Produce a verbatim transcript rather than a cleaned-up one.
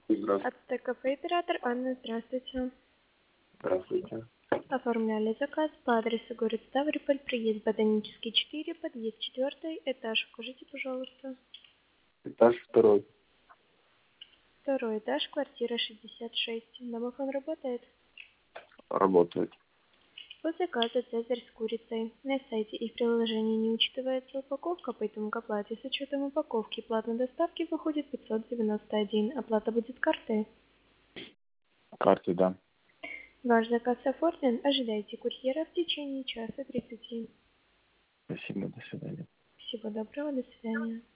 Здравствуйте. От ТКП оператор Анна, здравствуйте. Здравствуйте. Оформляли заказ по адресу город Ставрополь, приезд Ботанический четыре, подъезд четвертый, этаж. Укажите, пожалуйста. Этаж второй. Второй этаж, квартира шестьдесят шесть. Домофон работает? Работает. По заказу «Цезарь» с курицей. На сайте и в приложении не учитывается упаковка, поэтому к оплате с учетом упаковки платной доставки выходит пятьсот девяносто один. Оплата будет картой. Карты, да. Ваш заказ оформлен. Ожидайте курьера в течение часа тридцати. Спасибо, до свидания. Всего доброго, до свидания.